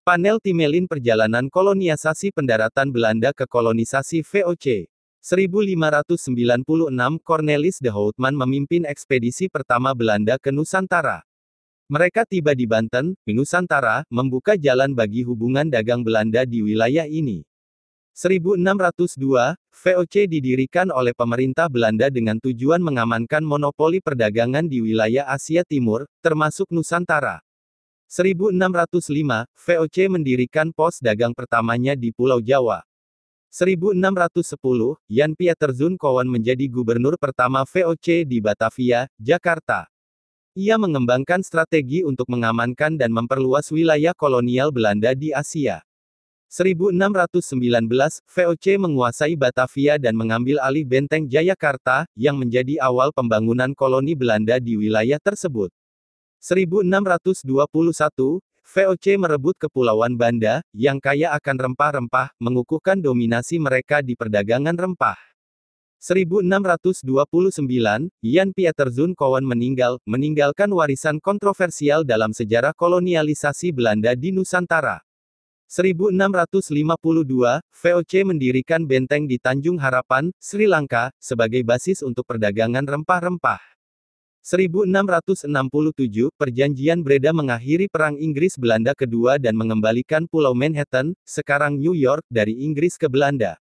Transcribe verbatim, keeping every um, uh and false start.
Panel Timelin Perjalanan Kolonialisasi Pendaratan Belanda ke Kolonisasi V O C. seribu lima ratus sembilan puluh enam Cornelis de Houtman memimpin ekspedisi pertama Belanda ke Nusantara. Mereka tiba di Banten, Nusantara, membuka jalan bagi hubungan dagang Belanda di wilayah ini. seribu enam ratus dua, V O C didirikan oleh pemerintah Belanda dengan tujuan mengamankan monopoli perdagangan di wilayah Asia Timur, termasuk Nusantara. seribu enam ratus lima, V O C mendirikan pos dagang pertamanya di Pulau Jawa. seribu enam ratus sepuluh, Jan Pieter Zoon-Koen menjadi gubernur pertama V O C di Batavia, Jakarta. Ia mengembangkan strategi untuk mengamankan dan memperluas wilayah kolonial Belanda di Asia. seribu enam ratus sembilan belas, V O C menguasai Batavia dan mengambil alih Benteng Jayakarta, yang menjadi awal pembangunan koloni Belanda di wilayah tersebut. seribu enam ratus dua puluh satu, V O C merebut Kepulauan Banda, yang kaya akan rempah-rempah, mengukuhkan dominasi mereka di perdagangan rempah. seribu enam ratus dua puluh sembilan, Jan Pieter Zoon-Koen meninggal, meninggalkan warisan kontroversial dalam sejarah kolonialisasi Belanda di Nusantara. seribu enam ratus lima puluh dua, V O C mendirikan benteng di Tanjung Harapan, Sri Lanka, sebagai basis untuk perdagangan rempah-rempah. seribu enam ratus enam puluh tujuh, Perjanjian Breda mengakhiri Perang Inggris-Belanda Kedua dan mengembalikan Pulau Manhattan, sekarang New York, dari Inggris ke Belanda.